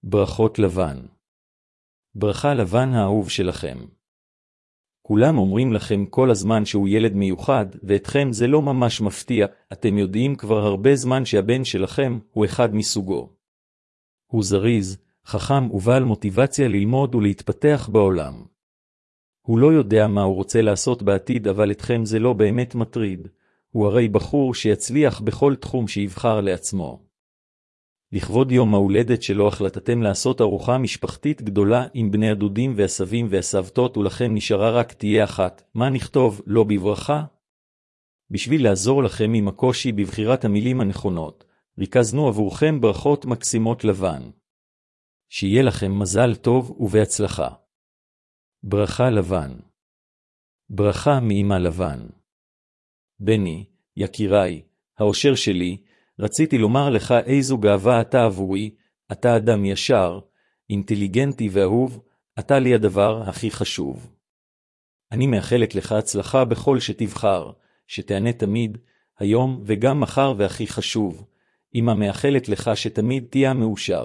ברכות לבן. ברכה לבן האהוב שלכם. כולם אומרים לכם כל הזמן שהוא ילד מיוחד, ואתכם זה לא ממש מפתיע, אתם יודעים כבר הרבה זמן שהבן שלכם הוא אחד מסוגו. הוא זריז, חכם ובעל מוטיבציה ללמוד ולהתפתח בעולם. הוא לא יודע מה הוא רוצה לעשות בעתיד, אבל אתכם זה לא באמת מטריד. הוא הרי בחור שיצליח בכל תחום שיבחר לעצמו. לכבוד יום ההולדת שלו החלטתם לעשות ארוחה משפחתית גדולה עם בני הדודים והסבים והסבתות, ולכם נשארה רק תהיה אחת. מה נכתוב? לא בברכה? בשביל לעזור לכם עם הקושי בבחירת המילים הנכונות, ריכזנו עבורכם ברכות מקסימות לבן. שיהיה לכם מזל טוב ובהצלחה. ברכה לבן. ברכה מאמא לבן. בני, יקיריי, האושר שלי, רציתי לומר לך איזו גאווה אתה עבורי. אתה אדם ישר, אינטליגנטי ואהוב, אתה לי הדבר הכי חשוב. אני מאחלת לך הצלחה בכל שתבחר, שתענה תמיד, היום וגם מחר, והכי חשוב, אמא מאחלת לך שתמיד תהיה מאושר.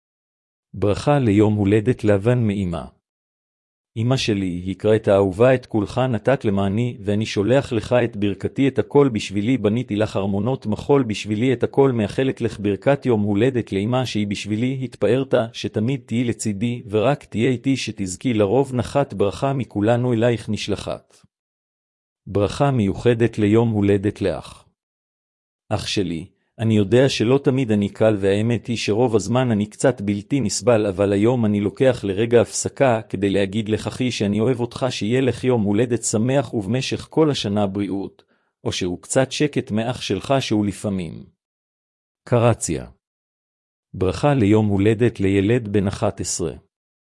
ברכה ליום הולדת לבן מאמא. אמא שלי, יקראת האהובה, את כולך נתת למעני, ואני שולח לך את ברכתי, את הכל בשבילי בניתי לך ארמונות מחול בשבילי, את הכל מאחלת לך ברכת יום הולדת לאמא שהיא בשבילי, התפארת שתמיד תהי לצידי, ורק תהיה איתי שתזכי לרוב נחת ברכה מכולנו אלייך נשלחת. ברכה מיוחדת ליום הולדת לאח. אח שלי, אני יודע שלא תמיד אני קל, והאמת היא שרוב הזמן אני קצת בלתי נסבל, אבל היום אני לוקח לרגע הפסקה כדי להגיד לך אחי שאני אוהב אותך, שיהיה לך יום הולדת שמח ובמשך כל השנה בריאות, או שהוא קצת שקט מאח שלך שהוא לפעמים. קרציה. ברכה ליום הולדת לילד בן 11.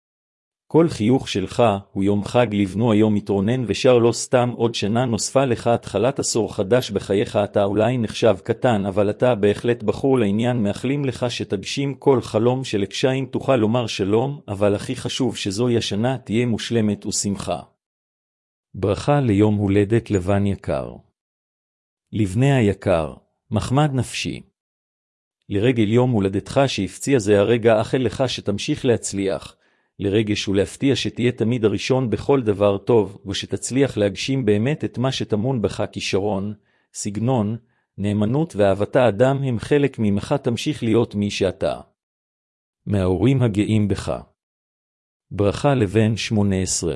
כל חיוך שלך הוא יום חג לבנו, היום מתרונן ושר, לא סתם עוד שנה נוספה לך, התחלת עשור חדש בחייך. אתה אולי נחשב קטן, אבל אתה בהחלט בחור לעניין, מאחלים לך שתגשים כל חלום שלקשיים תוכל לומר שלום, אבל הכי חשוב שזוהי השנה תהיה מושלמת ושמחה. ברכה ליום הולדת לבן יקר. לבני היקר, מחמד נפשי. לרגל יום הולדתך שהפציע זה הרגע אאחל לך שתמשיך להצליח, לרגש ולהפתיע שתהיה תמיד הראשון בכל דבר טוב, ושתצליח להגשים באמת את מה שטמון בך, כישרון, סגנון, נאמנות ואהבת האדם הם חלק ממך, תמשיך להיות מי שאתה. מההורים הגאים בך. ברכה לבן 18.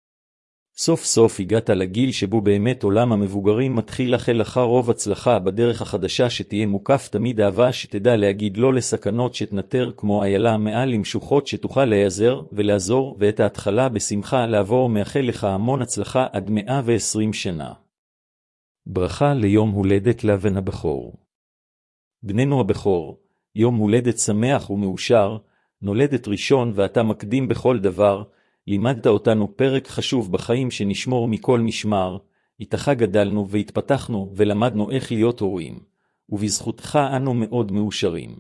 סוף סוף הגעת לגיל שבו באמת עולם המבוגרים מתחיל, לאחל לך רוב הצלחה בדרך החדשה, שתהיה מוקף תמיד אהבה, שתדע להגיד לא לסכנות, שתנטר כמו איילה מעל למשוחות, שתוכל להיעזר ולעזור, ואת ההתחלה בשמחה לעבור. מאחל לך המון הצלחה עד 120 שנה. ברכה ליום הולדת לבן הבכור. בננו הבכור, יום הולדת שמח ומאושר, נולדת ראשון ואתה מקדים בכל דבר, לימדת אותנו פרק חשוב בחיים שנשמור מכל משמר, איתך גדלנו והתפתחנו ולמדנו איך להיות הורים, ובזכותך אנו מאוד מאושרים.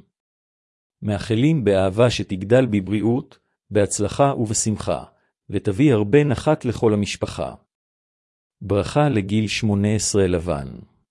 מאחלים באהבה שתגדל בבריאות, בהצלחה ובשמחה, ותביא הרבה נחת לכל המשפחה. ברכה לגיל 18 לבן.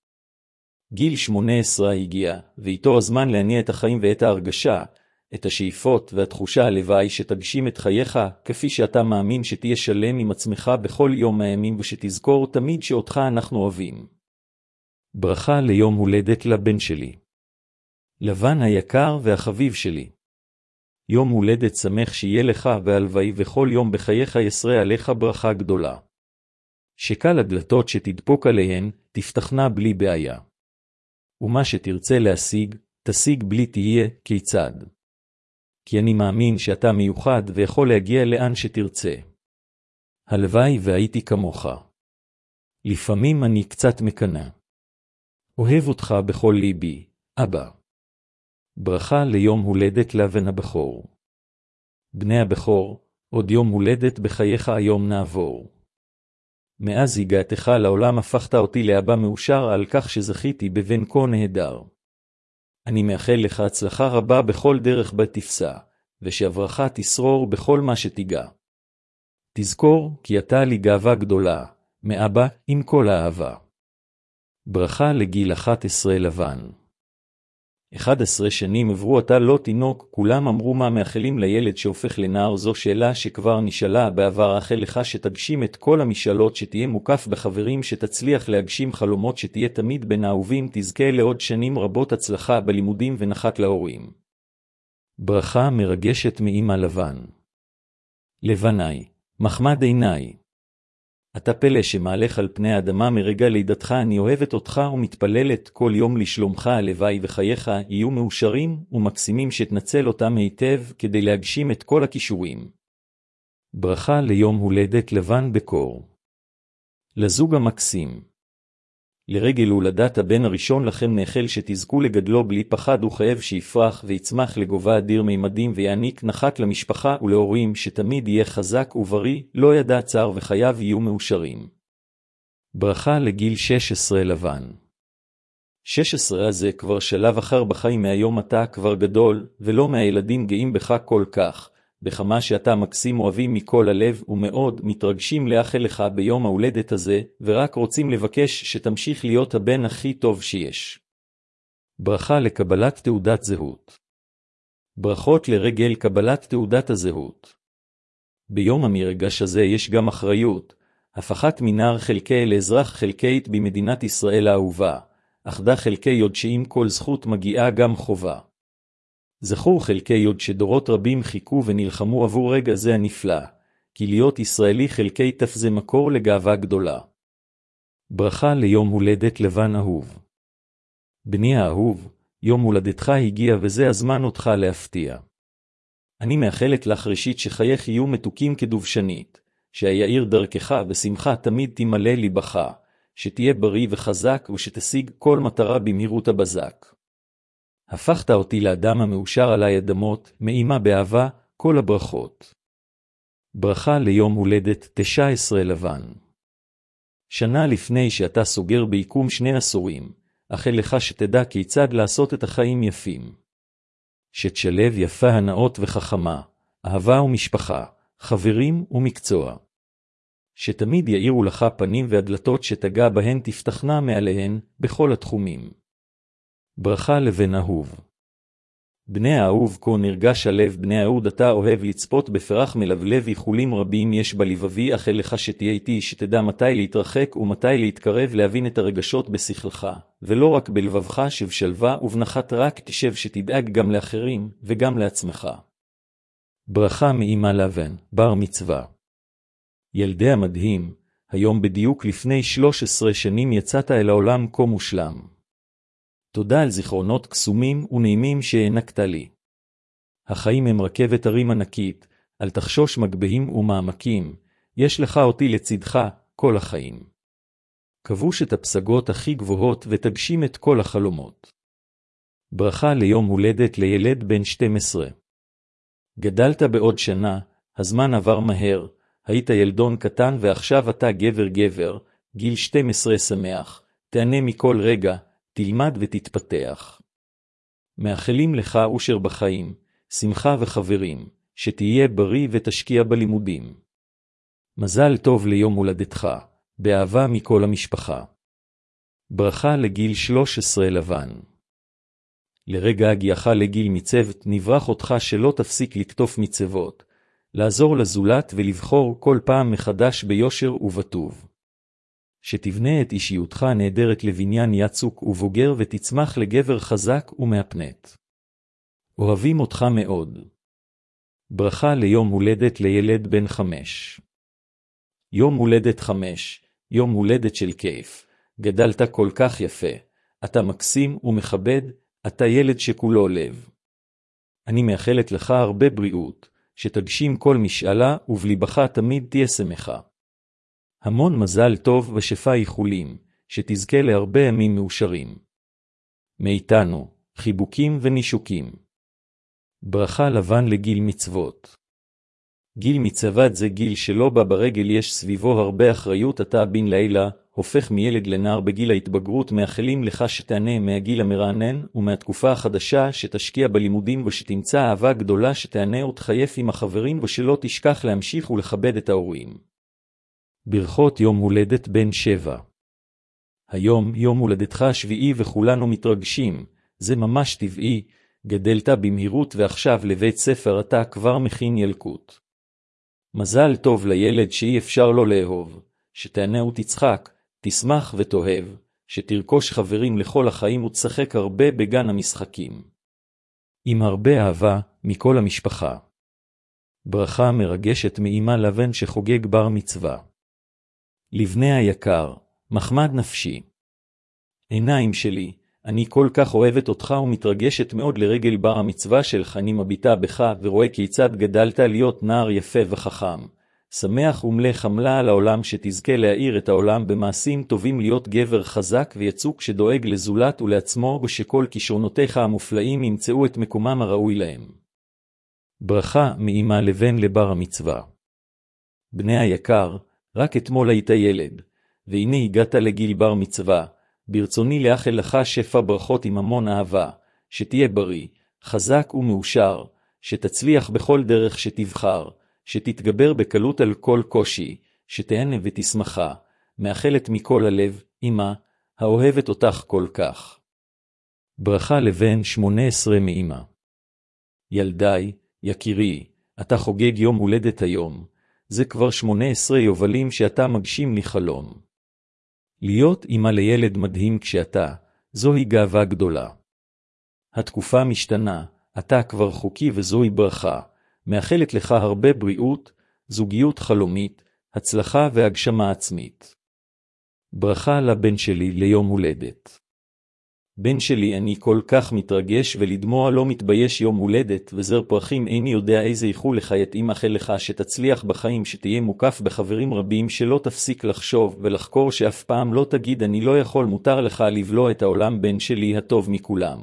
גיל 18 הגיע, ואיתו הזמן להניע את החיים ואת ההרגשה, את השאיפות והתחושה הלוואי שתגשים את חייך כפי שאתה מאמין, שתהיה שלם עם עצמך בכל יום מהימים, ושתזכור תמיד שאותך אנחנו אוהבים. ברכה ליום הולדת לבן שלי. לבן היקר והחביב שלי. יום הולדת שמח שיהיה לך, והלוואי וכל יום בחייך יסרה עליך ברכה גדולה. שקל הדלתות שתדפוק עליהן תפתחנה בלי בעיה. ומה שתרצה להשיג, תשיג בלי תהיה כיצד. כי אני מאמין שאתה מיוחד ויכול להגיע לאן שתרצה. הלוואי והייתי כמוך. לפעמים אני קצת מקנא. אוהב אותך בכל ליבי, אבא. ברכה ליום הולדת לבן הבכור. בני הבכור, עוד יום הולדת בחייך היום נעבור. מאז הגעתך לעולם הפכת אותי לאבא מאושר, על כך שזכיתי בבן כה נהדר. אני מאחל לך הצלחה רבה בכל דרך בתפסה, ושהברכה תשרור בכל מה שתיגע. תזכור כי אתה לי גאווה גדולה, מאבא עם כל האהבה. ברכה לגיל 11 לבן. 11 שנים עברו אתה לא תינוק, כולם אמרו מה מאחלים לילד שהופך לנער. זו שאלה שכבר נשאלה בעבר. אאחל לך שתגשים את כל המשאלות, שתהיה מוקף בחברים, שתצליח להגשים חלומות, שתהיה תמיד בין האהובים, תזכה לעוד שנים רבות הצלחה בלימודים ונחת להורים. ברכה מרגשת מאמא לבן. לבניי, מחמד עיניי. אתה פלא שמהלך על פני האדמה מרגע לידתך. אני אוהבת אותך ומתפללת כל יום לשלומך. הלוואי וחייך יהיו מאושרים ומקסימים, שתנצל אותם היטב כדי להגשים את כל הכישורים. ברכה ליום הולדת לבן בקור. לזוג המקסים. לרגל הולדת הבן הראשון לכם נאחל שתזכו לגדלו בלי פחד וכאב, שיפרח ויצמח לגובה אדיר מימדים, ויעניק נחת למשפחה ולהורים, שתמיד יהיה חזק ובריא, לא ידע צער וחייו יהיו מאושרים. ברכה לגיל 16 לבן. 16 הזה כבר שלב אחר בחיים. מהיום אתה כבר גדול, ולא מהילדים גאים בך כל כך, בכמה שאתה מקסים, אוהבים מכל הלב ומאוד מתרגשים לאחל לך ביום ההולדת הזה, ורק רוצים לבקש שתמשיך להיות הבן הכי טוב שיש. ברכה לקבלת תעודת זהות. ברכות לרגל קבלת תעודת הזהות. ביום המרגש הזה יש גם אחריות, הפכת מנער חלקי לאזרח חלקית במדינת ישראל האהובה, אחדה חלקי יוד, שעם כל זכות מגיעה גם חובה. זכור חלקי יוד שדורות רבים חיכו ונלחמו עבור רגע זה הנפלא, כי להיות ישראלי חלקי תף זה מקור לגאווה גדולה. ברכה ליום הולדת לבן אהוב. בני האהוב, יום הולדתך הגיע וזה הזמן אותך להפתיע. אני מאחלת לך ראשית שחייך יהיו מתוקים כדובשנית, שהיאיר דרכך ושמחה תמיד תמלא ליבך, שתהיה בריא וחזק ושתשיג כל מטרה במהירות הבזק. הפכת אותי לאדם המאושר עלי אדמות, מאמא באהבה, כל הברכות. ברכה ליום הולדת 19 לבן. שנה לפני שאתה סוגר ביקום 2 עשורים, אאחל לך שתדע כיצד לעשות את החיים יפים. שתשלב יפה, הנאות וחכמה, אהבה ומשפחה, חברים ומקצוע. שתמיד יאירו לך פנים והדלתות שתגע בהן תפתחנה מעליהן בכל התחומים. ברכה לבן אהוב. בני האהוב, כה נרגש הלב, בני האהוד אתה אוהב לצפות בפרח מלבלב, איחולים רבים יש בלבבי, אאחל לך שתהיה איתי, שתדע מתי להתרחק ומתי להתקרב, להבין את הרגשות בשכלך, ולא רק בלבבך, שבשלווה ובנחת רק תשב, שתדאג גם לאחרים וגם לעצמך. ברכה מאמא לבן, בר מצווה. ילדי המדהים, היום בדיוק לפני 13 שנים יצאת אל העולם כה מושלם. תודה על זיכרונות קסומים ונעימים שהענקת לי. החיים הם רכבת הרים ענקית, אל תחשוש מגבהים ומעמקים, יש לך אותי לצדך כל החיים. כבוש את הפסגות הכי גבוהות ותגשים את כל החלומות. ברכה ליום הולדת לילד בן 12. גדלת בעוד שנה, הזמן עבר מהר, היית ילדון קטן ועכשיו אתה גבר, גיל 12 שמח, תענה מכל רגע, תלמד ותתפתח. מאחלים לך אושר בחיים, שמחה וחברים, שתהיה בריא ותשקיע בלימודים. מזל טוב ליום הולדתך, באהבה מכל המשפחה. ברכה לגיל 13 לבן. לרגע הגיעך לגיל מצוות, נברך אותך שלא תפסיק לקטוף מצוות, לעזור לזולת ולבחור כל פעם מחדש ביושר ובטוב. שתבנה את אישיותך נהדרת לבניין יצוק ובוגר ותצמח לגבר חזק ומהפנט. אוהבים אותך מאוד. ברכה ליום הולדת לילד בן 5. יום הולדת 5, יום הולדת של כיף. גדלת כל כך יפה, אתה מקסים ומכבד, אתה ילד שכולו לב. אני מאחלת לך הרבה בריאות, שתגשים כל משאלה ובליבך תמיד תהיה שמחה. המון מזל טוב ושפע איחולים, שתזכה להרבה ימים מאושרים. מאיתנו, חיבוקים ונישוקים. ברכה לבן לגיל מצוות. גיל מצוות זה גיל שלא בא ברגל, יש סביבו הרבה אחריות, אתה בן לילה, הופך מילד לנער בגיל ההתבגרות, מאחלים לך שתענה מהגיל המרענן ומהתקופה החדשה, שתשקיע בלימודים ושתמצא אהבה גדולה, שתענה ותחייף עם החברים ושלא תשכח להמשיך ולכבד את ההורים. ברכות יום הולדת בן 7. היום יום הולדתך השביעי וכולנו מתרגשים, זה ממש טבעי, גדלת במהירות ועכשיו לבית ספר אתה כבר מכין ילקוט. מזל טוב לילד שאי אפשר לו לאהוב, שתענה ותצחק, תשמח ותאהב, שתרכוש חברים לכל החיים ותשחק הרבה בגן המשחקים. עם הרבה אהבה מכל המשפחה. ברכה מרגשת מאמא לבן שחוגג בר מצווה. לבני היקר, מחמד נפשי. עיניים שלי, אני כל כך אוהבת אותך ומתרגשת מאוד לרגל בר המצווה שלך. אני מביטה בך ורואה כיצד גדלת להיות נער יפה וחכם, שמח ומלא חמלה על העולם, שתזכה להאיר את העולם במעשים טובים, להיות גבר חזק ויצוק שדואג לזולת ולעצמו, ושכל כישרונותיך המופלאים ימצאו את מקומם הראוי להם. ברכה מאמא לבן לבר המצווה. בני היקר, רק אתמול היית ילד, והנה הגעת לגיל בר מצווה. ברצוני לאחל לך שפע ברכות עם המון אהבה, שתהיה בריא, חזק ומאושר, שתצליח בכל דרך שתבחר, שתתגבר בקלות על כל קושי, שתהנה ותשמחה. מאחלת מכל הלב, אמא, האוהבת אותך כל כך. ברכה לבן 18 מאמא. ילדיי, יקירי, אתה חוגג יום הולדת היום. זה כבר 18 יובלים שאתה מגשים לי חלום. להיות אמא לילד מדהים כשאתה, זוהי גאווה גדולה. התקופה משתנה, אתה כבר חוקי וזוהי ברכה. מאחלת לך הרבה בריאות, זוגיות חלומית, הצלחה והגשמה עצמית. ברכה לבן שלי ליום הולדת. בן שלי, אני כל כך מתרגש ולדמוע לא מתבייש. יום הולדת וזר פרחים, איני יודע איזה איחול לך יתאים. מאחל לך שתצליח בחיים, שתהיה מוקף בחברים רבים, שלא תפסיק לחשוב ולחקור, שאף פעם לא תגיד אני לא יכול. מותר לך לבלוע את העולם, בן שלי הטוב מכולם.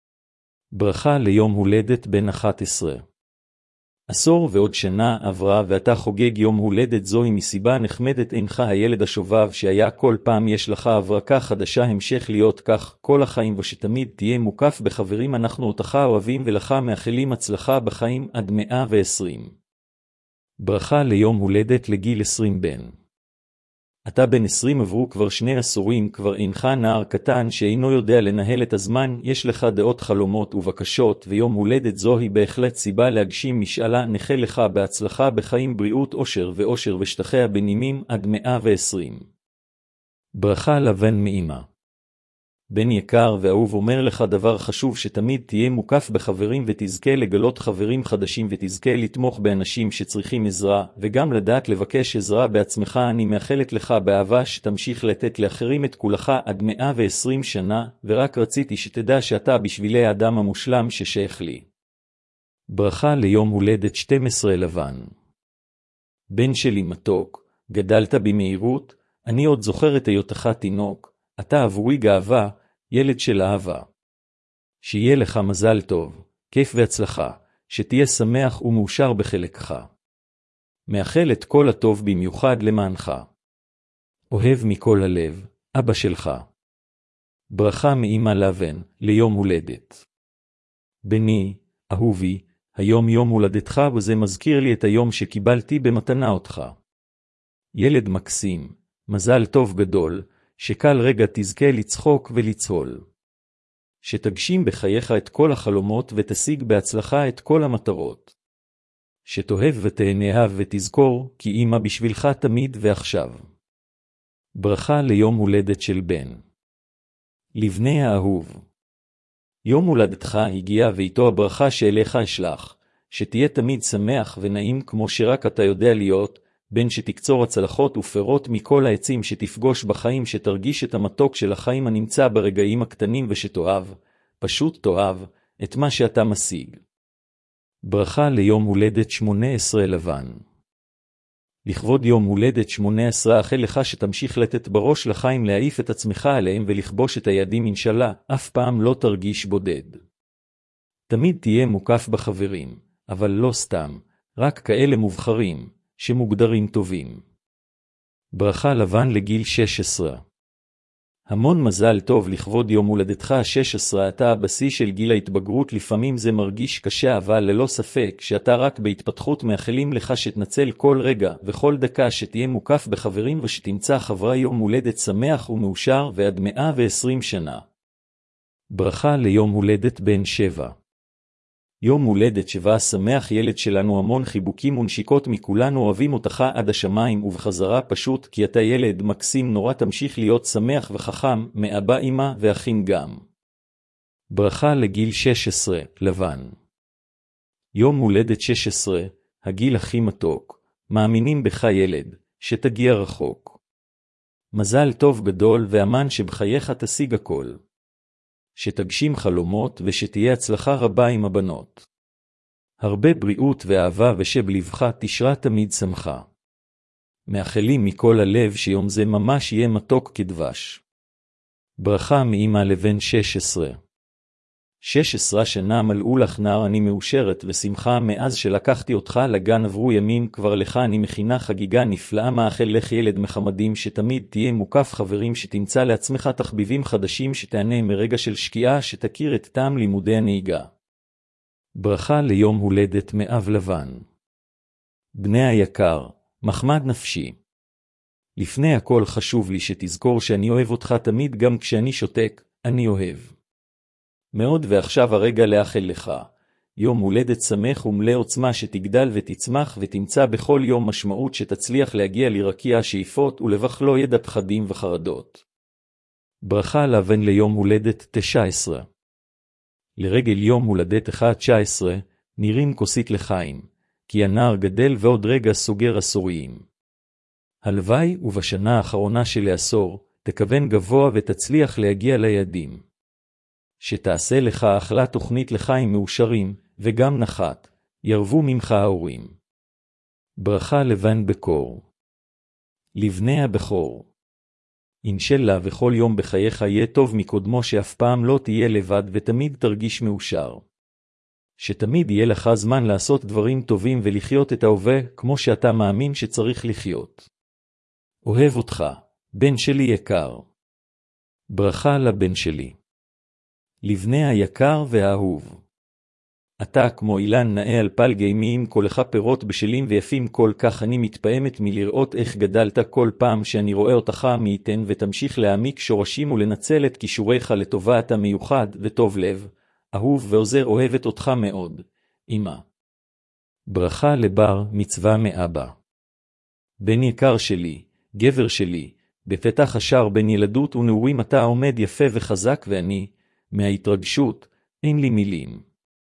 ברכה ליום הולדת בן 11. עשור ועוד שנה עברה ואתה חוגג יום הולדת. זוהי מסיבה נחמדת. אינך הילד השובב שהיה, כל פעם יש לך הברקה חדשה. המשך להיות כך כל החיים, ושתמיד תהיה מוקף בחברים. אנחנו אותך אוהבים ולך מאחלים הצלחה בחיים עד 120. ברכה ליום הולדת לגיל 20 בן. אתה בן 20, עברו כבר 2 עשורים, כבר אינך נער קטן שאינו יודע לנהל את הזמן. יש לך דעות, חלומות ובקשות, ויום הולדת זוהי בהחלט סיבה להגשים משאלה. נאחל לך בהצלחה בחיים, בריאות, אושר ואושר ושטחיה בנימים עד 120. ברכה לבן מאמא. בן יקר ואהוב, אומר לך דבר חשוב, שתמיד תהיה מוקף בחברים ותזכה לגלות חברים חדשים, ותזכה לתמוך באנשים שצריכים עזרה, וגם לדעת לבקש עזרה בעצמך. אני מאחלת לך באהבה שתמשיך לתת לאחרים את כולך עד 120 שנה, ורק רציתי שתדע שאתה בשבילי האדם המושלם ששייך לי. ברכה ליום הולדת 12 לבן. בן שלי מתוק, גדלת במהירות, אני עוד זוכר את היותך תינוק. אתה עבורי גאווה, ילד של אהבה. שיהיה לך מזל טוב, כיף והצלחה, שתהיה שמח ומאושר בחלקך. מאחל את כל הטוב במיוחד למענך. אוהב מכל הלב, אבא שלך. ברכה מאמא לבן, ליום הולדת. בני, אהובי, היום יום הולדתך, וזה מזכיר לי את היום שקיבלתי במתנה אותך. ילד מקסים, מזל טוב גדול, שקל רגע תזכה לצחוק ולצהול. שתגשים בחייך את כל החלומות ותשיג בהצלחה את כל המטרות. שתאהב ותהנה ותזכור כי אמא בשבילך תמיד ועכשיו. ברכה ליום הולדת של בן. לבני האהוב. יום הולדתך הגיע ואיתו הברכה שאליך אשלח, שתהיה תמיד שמח ונעים כמו שרק אתה יודע להיות, בן שתקצור הצלחות ופירות מכל העצים שתפגוש בחיים, שתרגיש את המתוק של החיים הנמצא ברגעים הקטנים, ושתאהב, פשוט תאהב, את מה שאתה משיג. ברכה ליום הולדת 18 לבן. לכבוד יום הולדת 18 אאחל לך שתמשיך לתת בראש לחיים, להעיף את עצמך עליהם ולכבוש את היעדים אינשאללה, אף פעם לא תרגיש בודד. תמיד תהיה מוקף בחברים, אבל לא סתם, רק כאלה מובחרים, שמוגדרים טובים. ברכה לבן לגיל 16. המון מזל טוב לכבוד יום הולדתך ה-16. אתה הבשיא של גיל ההתבגרות, לפעמים זה מרגיש קשה, אבל ללא ספק שאתה רק בהתפתחות. מאחלים לך שתנצל כל רגע וכל דקה, שתהיה מוקף בחברים ושתמצא חברה. יום הולדת שמח ומאושר ועד 120 שנה. ברכה ליום הולדת בן 7. יום הולדת 7 שמח ילד שלנו, המון חיבוקים ונשיקות מכולנו, אוהבים אותך עד השמיים ובחזרה, פשוט כי אתה ילד מקסים נורא, תמשיך להיות שמח וחכם, מאבא אמא ואחים גם. ברכה לגיל 16, לבן. יום הולדת 16, הגיל הכי מתוק, מאמינים בך ילד, שתגיע רחוק. מזל טוב גדול ואמן שבחייך תשיג הכל. שתגשים חלומות ושתהיה הצלחה רבה עם הבנות. הרבה בריאות ואהבה ושבלבך תשרה תמיד שמחה. מאחלים מכל הלב שיום זה ממש יהיה מתוק כדבש. ברכה מאמא לבן 16. 16 שנה מלאו לך נער, אני מאושרת ושמחה מאז שלקחתי אותך לגן, עברו ימים כבר לך אני מכינה חגיגה נפלאה, מאחל לך ילד מחמדים שתמיד תהיה מוקף חברים, שתמצא לעצמך תחביבים חדשים, שתענה מרגע של שקיעה, שתכיר את טעם לימודי הנהיגה. ברכה ליום הולדת מאב לבן. בני היקר, מחמד נפשי. לפני הכל חשוב לי שתזכור שאני אוהב אותך תמיד, גם כשאני שותק, אני אוהב. מאוד, ועכשיו הרגע לאחל לך יום הולדת שמח ומלא עוצמה, שתגדל ותצמח ותמצא בכל יום משמעות, שתצליח להגיע לרקיע השאיפות ולבך לא ידע פחדים וחרדות. ברכה לבן ליום הולדת 19. לרגל יום הולדת 19, נרים כוסית לחיים, כי הנער גדל ועוד רגע סוגר עשוריים. הלוואי ובשנה האחרונה של העשור תכוון גבוה ותצליח להגיע ליעדים. שתעשה לך אחלה תוכנית לחיים מאושרים, וגם נחת, ירבו ממך ההורים. ברכה לבן בקור. לבני הבכור. אינשאללה וכל יום בחייך יהיה טוב מקודמו, שאף פעם לא תהיה לבד ותמיד תרגיש מאושר. שתמיד יהיה לך זמן לעשות דברים טובים ולחיות את ההווה כמו שאתה מאמין שצריך לחיות. אוהב אותך, בן שלי יקר. ברכה לבן שלי. לבני היקר והאהוב. אתה כמו אילן נאה על פלגי מיים, כולך פירות בשלים ויפים כל כך, אני מתפעמת מלראות איך גדלת. כל פעם שאני רואה אותך מי ייתן ותמשיך להעמיק שורשים ולנצל את כישוריך לטובה, אתה מיוחד וטוב לב, אהוב ועוזר, אוהבת אותך מאוד, אמא. ברכה לבר מצווה מאבא. בן יקר שלי, גבר שלי, בפתח השער בין ילדות ונעורים אתה עומד יפה וחזק, ואני, מההתרגשות, אין לי מילים.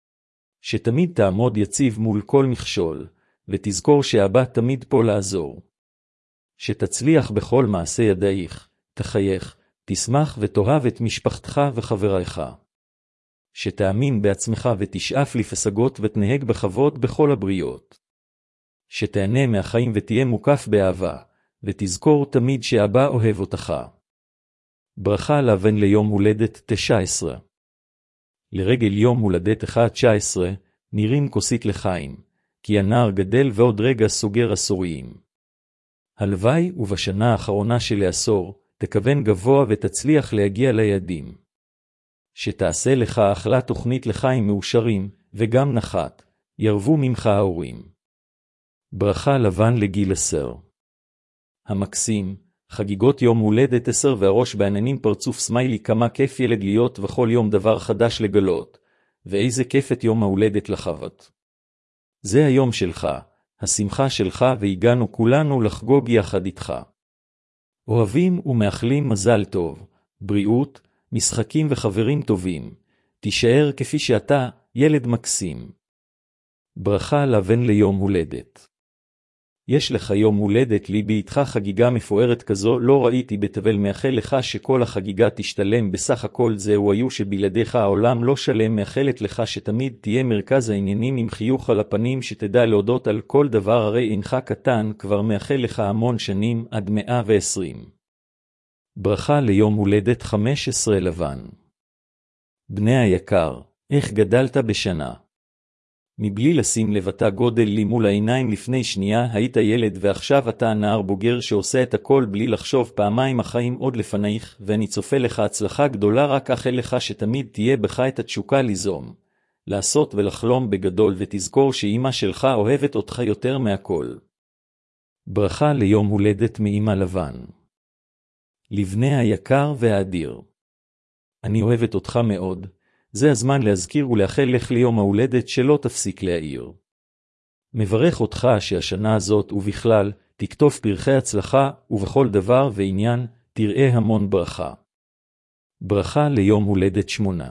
שתמיד תעמוד יציב מול כל מכשול, ותזכור שאבא תמיד פה לעזור. שתצליח בכל מעשה ידייך, תחייך, תשמח ותאהב את משפחתך וחברייך. שתאמין בעצמך ותשאף לפסגות ותנהג בכבוד בכל הבריות. שתהנה מהחיים ותהיה מוקף באהבה, ותזכור תמיד שאבא אוהב אותך. ברכה לבן ליום הולדת 19. לרגל יום הולדת 19, נרים כוסית לחיים, כי הנער גדל ועוד רגע סוגר עשוריים. הלוואי ובשנה האחרונה של העשור תכוון גבוה ותצליח להגיע ליעדים. שתעשה לך אחלה תוכנית לחיים מאושרים, וגם נחת, ירבו ממך ההורים. ברכה לבן לגיל 10. המקסים, חגיגות יום הולדת 10 והראש בעננים, פרצוף סמיילי, כמה כיף ילד להיות וכל יום דבר חדש לגלות, ואיזה כיף את יום ההולדת לחוות. זה היום שלך, השמחה שלך, והגענו כולנו לחגוג יחד איתך. אוהבים ומאחלים מזל טוב, בריאות, משחקים וחברים טובים, תישאר כפי שאתה, ילד מקסים. ברכה לבן ליום הולדת. יש לך יום הולדת, ליבי איתך חגיגה מפוארת כזו לא ראיתי בתבל, מאחל לך שכל החגיגה תשתלם, בסך הכל זהו היו שבלעדיך העולם לא שלם, מאחלת לך שתמיד תהיה מרכז העניינים עם חיוך על הפנים, שתדע להודות על כל דבר, הרי אינך קטן, כבר מאחל לך המון שנים עד 120. ברכה ליום הולדת 15 לבן. בני היקר, איך גדלת בשנה. מבלי לשים לב אתה גודל לי מול העיניים, לפני שנייה היית ילד ועכשיו אתה נער בוגר שעושה את הכל בלי לחשוב פעמיים, החיים עוד לפנייך ואני צופה לך הצלחה גדולה, רק אאחל לך שתמיד תהיה בך את התשוקה ליזום, לעשות ולחלום בגדול, ותזכור שאמא שלך אוהבת אותך יותר מהכל. ברכה ליום הולדת מאמא לבן. לבני היקר והאדיר. אני אוהבת אותך מאוד, זה הזמן להזכיר ולאחל לך ליום ההולדת שלא תפסיק להעיר. מברך אותך שהשנה הזאת ובכלל תקטוף פרחי הצלחה ובכל דבר ועניין תראה המון ברכה. ברכה ליום הולדת 8.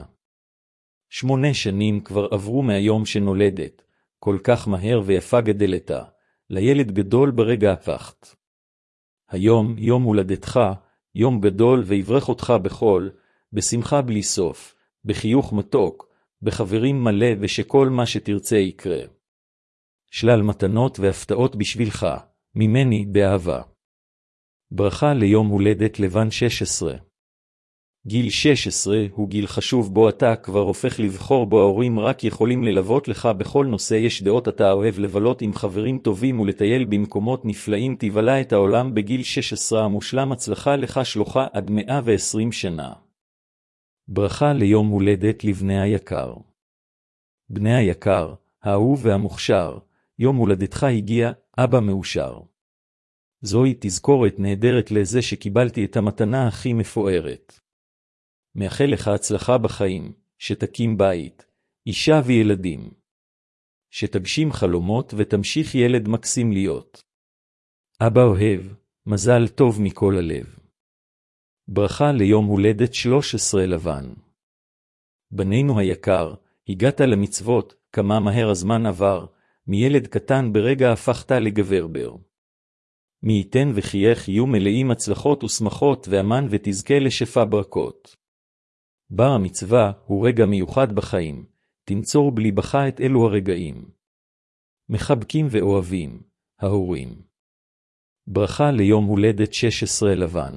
8 שנים כבר עברו מהיום שנולדת, כל כך מהר ויפה גדלתה, לילד גדול ברגע הפחת. היום יום הולדתך, יום גדול ויברך אותך בכל, בשמחה בלי סוף, בחיוך מתוק, בחברים מלא ושכל מה שתרצה יקרה. שלל מתנות והפתעות בשבילך, ממני באהבה. ברכה ליום הולדת לבן 16. גיל 16 הוא גיל חשוב בו אתה כבר הופך לבחור בו ההורים רק יכולים ללוות לך בכל נושא יש דעות אתה אוהב לבלות עם חברים טובים ולטייל במקומות נפלאים תבלה את העולם בגיל 16 המושלם הצלחה לך שלוחה עד 120 שנה. ברכה ליום הולדת לבני היקר. בני היקר, האהוב והמוכשר, יום הולדתך הגיע, אבא מאושר. זוהי תזכורת נהדרת לזה שקיבלתי את המתנה הכי מפוארת. מאחל לך הצלחה בחיים, שתקים בית, אישה וילדים. שתגשים חלומות ותמשיך ילד מקסים להיות. אבא אוהב, מזל טוב מכל הלב. ברכה ליום הולדת 13 לבן. בנינו היקר, הגעת למצוות, כמה מהר הזמן עבר, מילד קטן ברגע הפכת לגברבר. מי ייתן וחייך יהיו מלאים הצלחות ושמחות ואמן ותזכה לשפע ברכות. בר המצווה הוא רגע מיוחד בחיים, תנצור בליבך את אלו הרגעים. מחבקים ואוהבים, ההורים. ברכה ליום הולדת 16 לבן.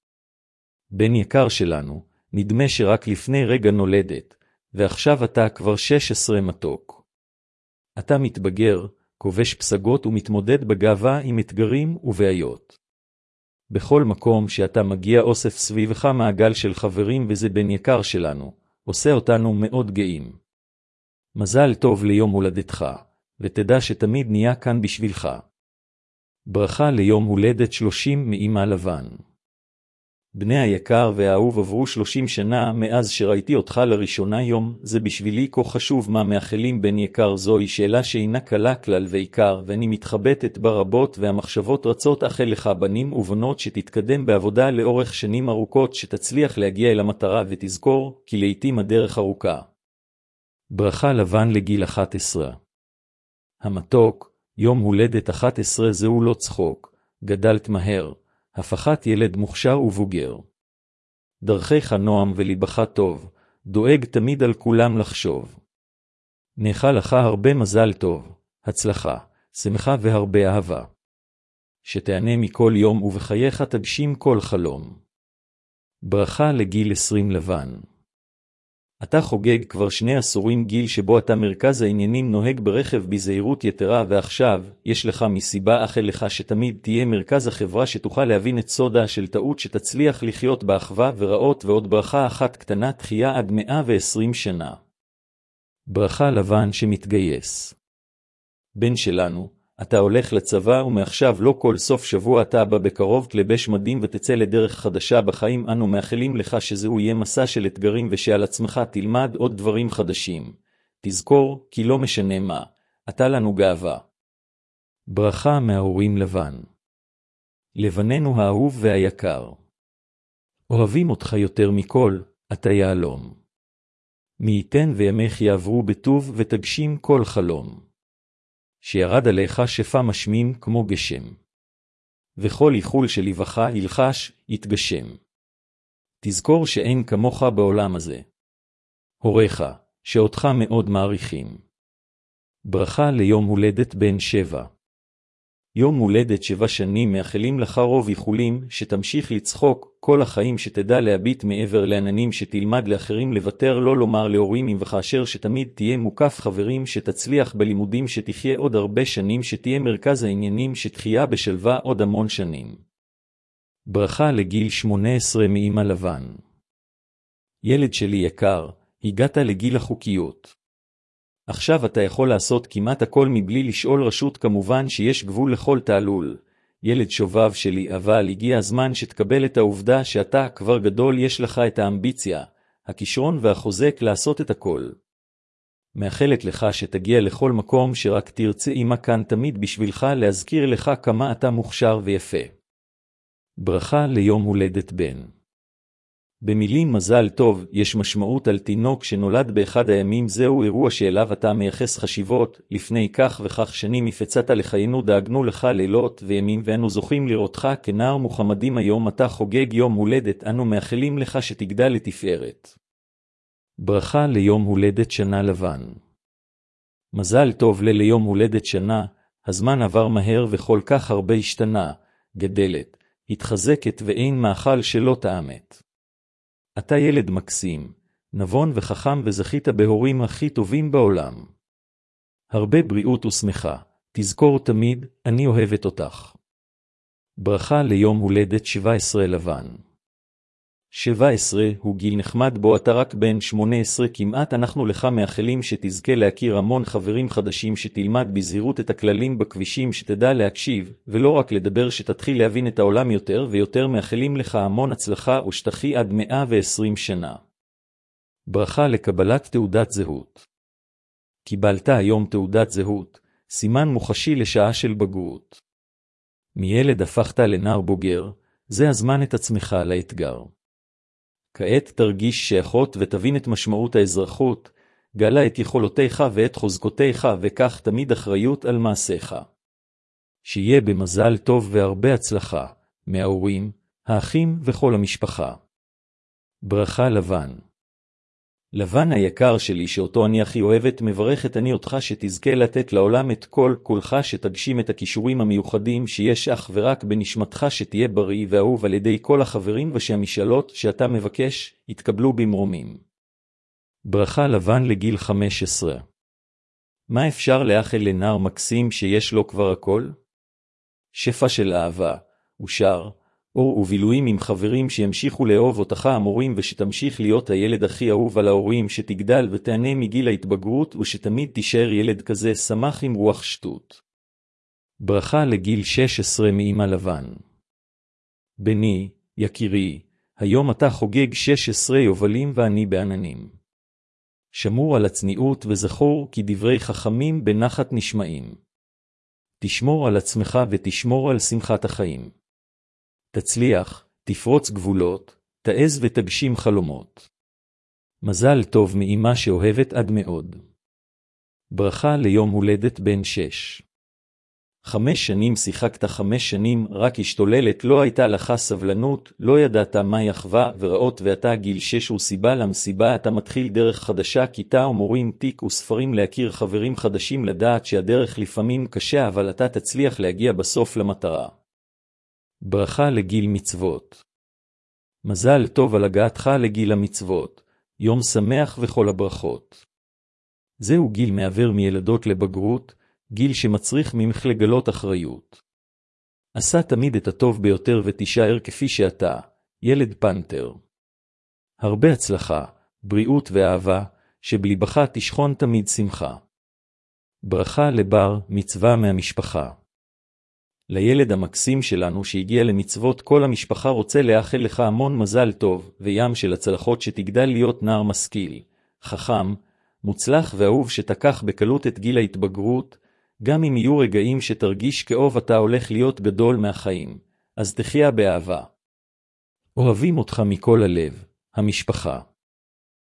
בן יקר שלנו, נדמה שרק לפני רגע נולדת, ועכשיו אתה כבר 16 מתוק. אתה מתבגר, כובש פסגות ומתמודד בגאווה עם אתגרים ובעיות. בכל מקום שאתה מגיע אוסף סביבך מעגל של חברים וזה בן יקר שלנו, עושה אותנו מאוד גאים. מזל טוב ליום הולדתך, ותדע שתמיד נהיה כאן בשבילך. ברכה ליום הולדת 30 מאמא לבן. בני היקר והאהוב עברו 30 שנה מאז שראיתי אותך לראשונה יום, זה בשבילי כה חשוב מה מאחלים בן יקר זוהי שאלה שאינה קלה כלל ועיקר ואני מתחבטת בה רבות והמחשבות רצות אכל לך בנים ובנות שתתקדם בעבודה לאורך שנים ארוכות שתצליח להגיע אל המטרה ותזכור כי לעתים הדרך ארוכה. ברכה לבן לגיל 11. המתוק, יום הולדת 11 זהו לא צחוק, גדלת מהר. הפכת ילד מוכשר ובוגר. דרכיך נועם וליבך טוב, דואג תמיד על כולם לחשוב. נאחל לך הרבה מזל טוב, הצלחה, שמחה והרבה אהבה. שתענה מכל יום ובחייך תגשים כל חלום. ברכה לגיל 20 לבן. אתה חוגג כבר 2 עשורים גיל שבו אתה מרכז העניינים נוהג ברכב בזהירות יתרה ועכשיו יש לך מסיבה אחל לך שתמיד תהיה מרכז החברה שתוכל להבין את סודה של טעות שתצליח לחיות באחווה ורעות ועוד ברכה אחת קטנה תחייה עד 120 שנה. ברכה לבן שמתגייס. בן שלנו, אתה הולך לצבא ומעכשיו לא כל סוף שבוע אתה בא בקרוב תלבש מדים ותצא לדרך חדשה בחיים אנו מאחלים לך שזהו יהיה מסע של אתגרים ושעל עצמך תלמד עוד דברים חדשים. תזכור כי לא משנה מה, אתה לנו גאווה. ברכה מההורים לבן. לבננו האהוב והיקר. אוהבים אותך יותר מכל, אתה יעלום. מי ייתן וימיך יעברו בטוב ותגשים כל חלום. שירד עליך שפע משמים כמו גשם. וכל איחול שליבך ילחש, יתגשם. תזכור שאין כמוך בעולם הזה. הוריך, שאותך מאוד מעריכים. ברכה ליום הולדת בן 7. יום הולדת 7 שנים מאחלים לך רוב איחולים, שתמשיך לצחוק כל החיים שתדע להביט מעבר לעננים שתלמד לאחרים לוותר לא לומר להורים אם וכאשר שתמיד תהיה מוקף חברים שתצליח בלימודים שתחיה עוד הרבה שנים שתהיה מרכז העניינים שתחיה בשלווה עוד המון שנים. ברכה לגיל 18 מאמא לבן. ילד שלי יקר, הגעת לגיל החוקיות. עכשיו אתה יכול לעשות כמעט הכל מבלי לשאול רשות כמובן שיש גבול לכל תעלול. ילד שובב שלי אבל הגיע הזמן שתקבל את העובדה שאתה כבר גדול יש לך את האמביציה, הכישרון והחוזק לעשות את הכל. מאחלת לך שתגיע לכל מקום שרק תרצה, אמא כאן תמיד בשבילך להזכיר לך כמה אתה מוכשר ויפה. ברכה ליום הולדת בן. במילים מזל טוב יש משמעות על תינוק שנולד באחד הימים. זהו אירוע שאליו אתה מייחס חשיבות. לפני כך וכך שנים הפצעת לחיינו, דאגנו לך לילות וימים, ואנו זוכים לראותך כנער מוחמדים. היום אתה חוגג יום הולדת, אנו מאחלים לך שתגדל לתפארת. ברכה ליום הולדת שנה לבן. מזל טוב ליום הולדת שנה. הזמן עבר מהר וכל כך הרבה השתנה, גדלת, התחזקת ואין מאכל שלא טעמת. אתה ילד מקסים, נבון וחכם, וזכית בהורים הכי טובים בעולם. הרבה בריאות ושמחה, תזכור תמיד, אני אוהבת אותך. ברכה ליום הולדת 17 לבן. 17 הוא גיל נחמד בו אתה רק בן 18 כמעט. אנחנו לך מאחלים שתזכה להכיר המון חברים חדשים, שתלמד בזהירות את הכללים בכבישים, שתדע להקשיב ולא רק לדבר, שתתחיל להבין את העולם יותר ויותר. מאחלים לך המון הצלחה ושתחי עד 120 שנה. ברכה לקבלת תעודת זהות. קיבלת היום תעודת זהות, סימן מוחשי לשעה של בגרות. מילד הפכת לנער בוגר, זה הזמן את עצמך לאתגר. כעת תרגיש שייכות ותבין את משמעות האזרחות, גלה את יכולותיך ואת חוזקותיך, וכך תמיד אחריות על מעשיך. שיהיה במזל טוב והרבה הצלחה, מההורים, האחים וכל המשפחה. ברכה לבן. לבן היקר שלי, שאותו אני הכי אוהבת, מברכת אני אותך שתזכה לתת לעולם את כל כולך, שתגשים את הכישורים המיוחדים שיש אך ורק בנשמתך, שתהיה בריא ואהוב על ידי כל החברים, ושהמשאלות שאתה מבקש יתקבלו במרומים. ברכה לבן לגיל 15. מה אפשר לאחל לנער מקסים שיש לו כבר הכל? שפע של אהבה, ושר, אור ובילויים עם חברים שימשיכו לאהוב אותך המורים, ושתמשיך להיות הילד הכי אהוב על ההורים, שתגדל ותענה מגיל ההתבגרות, ושתמיד תישאר ילד כזה שמח עם רוח שטות. ברכה לגיל 16 מאמא לבן. בני, יקירי, היום אתה חוגג 16 יובלים ואני בעננים. שמור על הצניעות וזכור כי דברי חכמים בנחת נשמעים. תשמור על עצמך ותשמור על שמחת החיים. תצליח, תפרוץ גבולות, תעז ותגשים חלומות. מזל טוב מאמא שאוהבת עד מאוד. ברכה ליום הולדת בן 6. 5 שנים שיחקת, 5 שנים רק השתוללת, לא הייתה לך סבלנות, לא ידעת מה יחווה ורעות, ואתה גיל 6 וסיבה למסיבה, אתה מתחיל דרך חדשה, כיתה ומורים, תיק וספרים, להכיר חברים חדשים, לדעת שהדרך לפעמים קשה, אבל אתה תצליח להגיע בסוף למטרה. ברכה לגיל מצוות. מזל טוב על הגעתך לגיל המצוות, יום שמח וכל הברכות. זהו גיל מעבר מילדות לבגרות, גיל שמצריך ממך לגלות אחריות. עשה תמיד את הטוב ביותר ותישאר כפי שאתה, ילד פנתר. הרבה הצלחה, בריאות ואהבה, שבליבך תשכון תמיד שמחה. ברכה לבר מצווה מהמשפחה. לילד המקסים שלנו שהגיע למצוות, כל המשפחה רוצה לאחל לך המון מזל טוב וים של הצלחות, שתגדל להיות נער משכיל, חכם, מוצלח ואהוב, שתקח בקלות את גיל ההתבגרות, גם אם יהיו רגעים שתרגיש כאוב אתה הולך להיות גדול מהחיים, אז תחיה באהבה. אוהבים אותך מכל הלב, המשפחה.